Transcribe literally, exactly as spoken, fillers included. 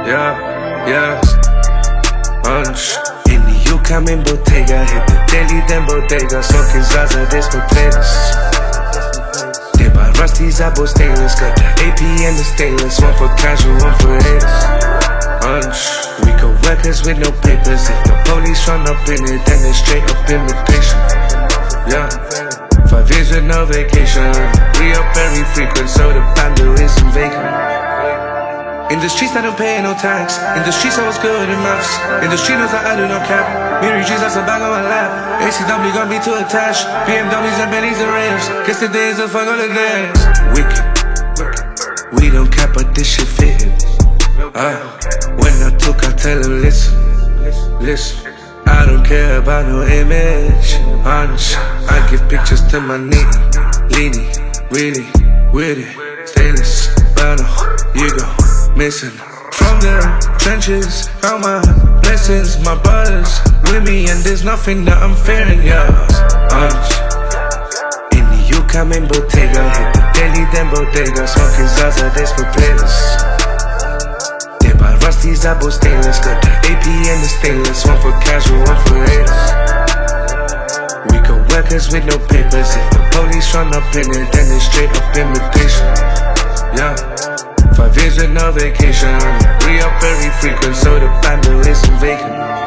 yeah, yeah. Lunch. In the U K, I'm in Bottega. Hit the daily, then Bodega. Smoking Zaza, this potatoes. Dip by Rusty's, I bought stainless. Got the A P and the stainless. One for casual, one for haters. Lunch. We go workers with no papers. If the police run up in it, then it's straight up imitation. Yeah. Five years with no vacation. We up very frequent, so the bando isn't vacant. In the streets I don't pay no tax. In the streets I was good in maths. In the street knows that I do no cap. Miri G's that's a bag on my lap. A C W got me too attached. B M Ws and Bentleys and Raves. Guess the days of fuck all the days. Wicked. We don't cap but this shit fitting. uh, When I talk I tell them listen. Listen. I don't care about no image. Honest. I give pictures to my nigga. Leany. Really. With it. Stainless. Battle. You go. Missing from the trenches, found my blessings, my brothers with me, and there's nothing that I'm fearing, yeah. Honest. In the U K, I'm in Bottega, hit the daily, then Bodega, smoking Zaza, this potatoes. Dip by Rusty's, I bought stainless, got the A P and the stainless, one for casual, one for haters. We go workers with no papers, if the police run up in it, then it's straight up imitation, yeah. Five years with no vacation. We up very frequent, so the bando isn't vacant.